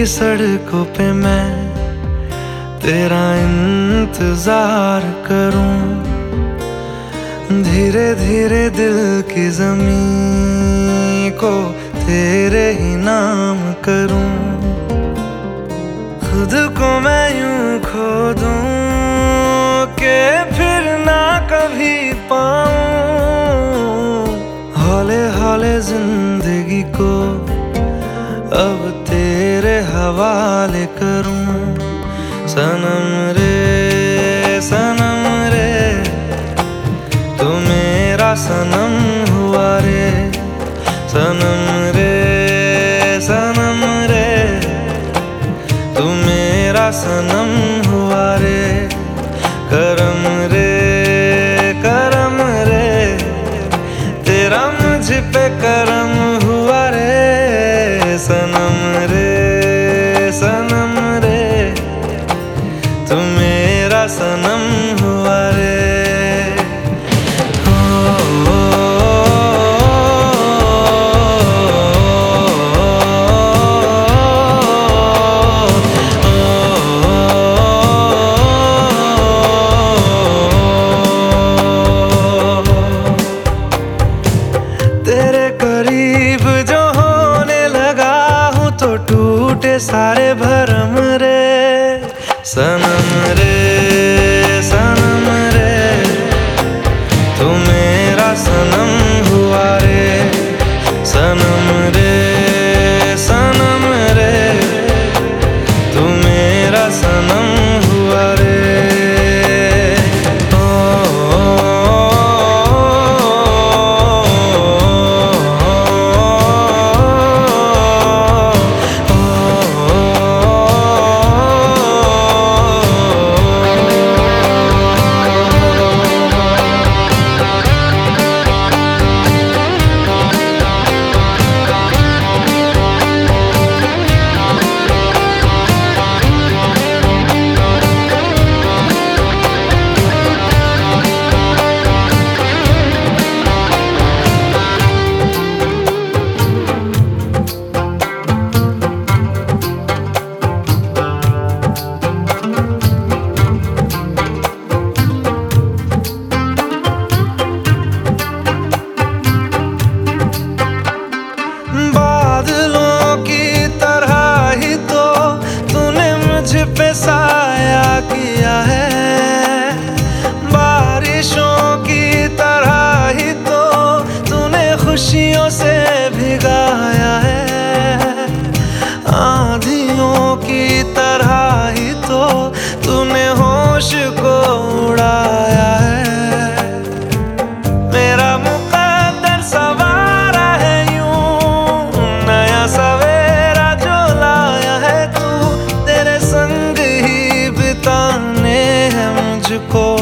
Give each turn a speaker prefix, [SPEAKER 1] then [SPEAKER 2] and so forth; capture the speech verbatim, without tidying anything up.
[SPEAKER 1] सड़कों पे मैं तेरा इंतजार करूं, धीरे धीरे दिल की ज़मीं को तेरे ही नाम करूं। खुद को मैं यूं खो दूं कि फिर ना कभी पाऊं, हौले हौले जिंदगी को अब तेरे हवाले करूं। सनम रे सनम रे तू मेरा सनम हुआ रे, सनम रे सनम रे तू मेरा सनम हुआ रे। करम रे करम रे तेरा मुझ पे करम हुआ रे, सनम रे सनम रे तू मेरा सनम हुआ रे। तेरे करीब जो होने लगा हूँ तो टूटे सारे भरम रे, सनम रे सनम रे तू मेरा सनम हुआ रे, सनम रे सनम रे तू मेरा सनम हुआ रे। पे साया किया है बारिशों की तरह ही तो तूने खुशियों से भिगाया है, आंधियों की तरह ही तो तूने होश को उड़ाया है। मेरा मुकद्दर सवारा है यूं नया सवेरा जो लाया है तू, तेरे संग ही बिताने हैं मुझको